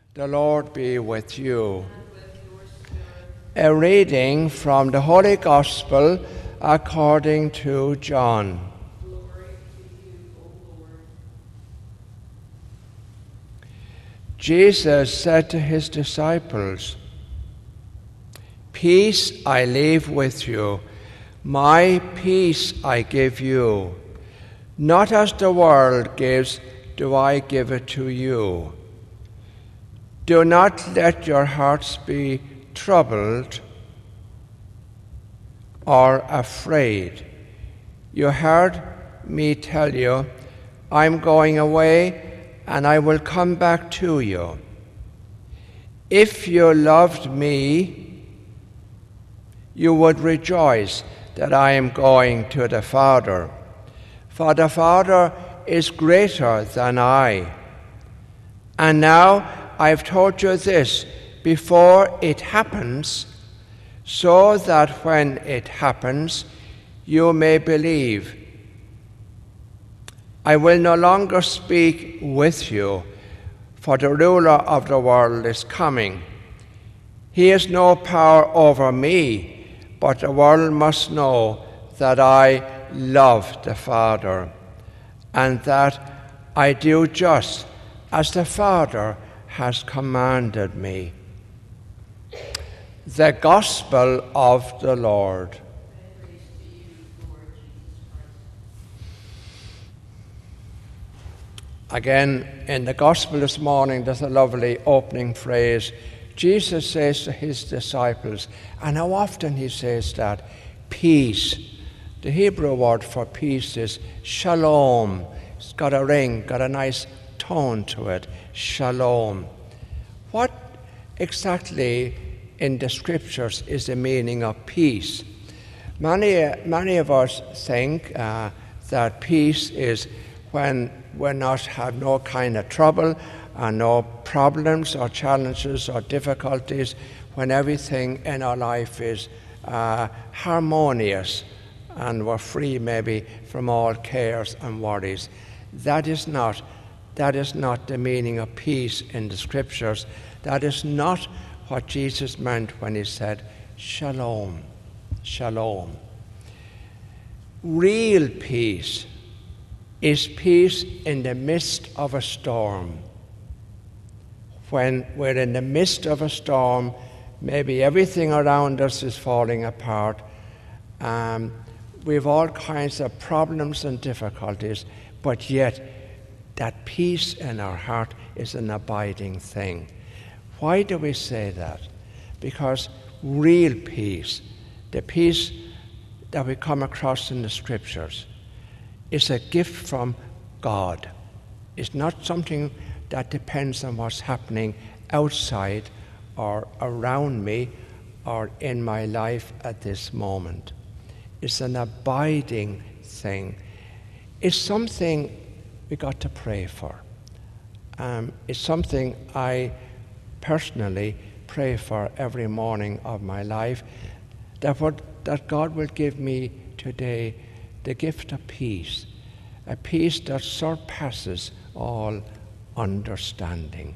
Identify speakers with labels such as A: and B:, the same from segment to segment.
A: The Lord be with you. A reading from the Holy Gospel according to John.
B: Glory to you, O Lord.
A: Jesus said to his disciples, "Peace I leave with you, my peace I give you. Not as the world gives, do I give it to you. Do not let your hearts be troubled or afraid. You heard me tell you, I'm going away and I will come back to you. If you loved me, you would rejoice that I am going to the Father, for the Father is greater than I. And now I've told you this before it happens, so that when it happens, you may believe. I will no longer speak with you, for the ruler of the world is coming. He has no power over me, but the world must know that I love the Father, and that I do just as the Father has commanded me." The Gospel of the Lord.
B: Praise to you, Lord Jesus Christ.
A: Again, in the Gospel this morning, there's a lovely opening phrase. Jesus says to his disciples, and how often he says that, peace. The Hebrew word for peace is shalom. It's got a ring, got a nice tone to it. Shalom. What exactly in the scriptures is the meaning of peace? Many of us think that peace is when we have no kind of trouble and no problems or challenges or difficulties, when everything in our life is harmonious and we're free maybe from all cares and worries. That is not the meaning of peace in the scriptures. That is not what Jesus meant when he said, shalom, shalom. Real peace is peace in the midst of a storm. When we're in the midst of a storm, maybe everything around us is falling apart. We have all kinds of problems and difficulties, but yet that peace in our heart is an abiding thing. Why do we say that? Because real peace, the peace that we come across in the scriptures, is a gift from God. It's not something that depends on what's happening outside or around me or in my life at this moment. It's an abiding thing. It's something we got to pray for. It's something I personally pray for every morning of my life, that God will give me today the gift of peace, a peace that surpasses all understanding.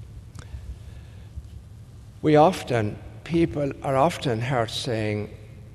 A: People are often heard saying,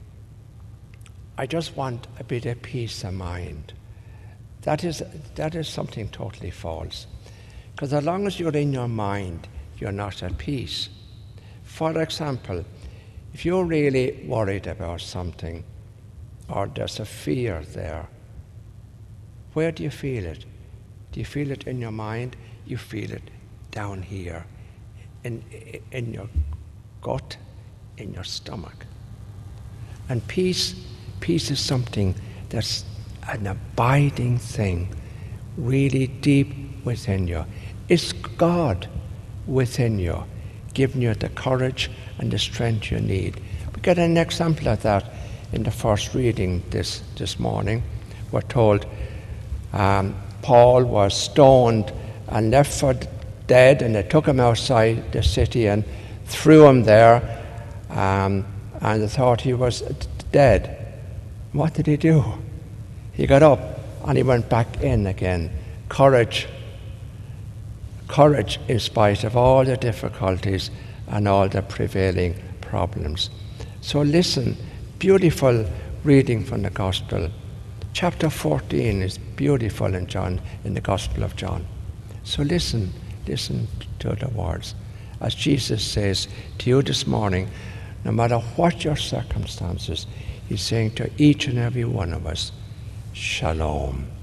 A: I just want a bit of peace of mind. That is something totally false. Because as long as you're in your mind, you're not at peace. For example, if you're really worried about something, or there's a fear there, where do you feel it? Do you feel it in your mind? You feel it down here, in your gut, in your stomach. And peace is something that's an abiding thing, really deep within you. It's God within you, giving you the courage and the strength you need. We get an example of that in the first reading this morning. We're told Paul was stoned and left for dead, and they took him outside the city and threw him there, and they thought he was dead. What did he do? He got up and he went back in again. Courage courage in spite of all the difficulties and all the prevailing problems. So listen, beautiful reading from the Gospel. Chapter 14 is beautiful in the Gospel of John. So listen to the words. As Jesus says to you this morning, no matter what your circumstances, he's saying to each and every one of us, Shalom.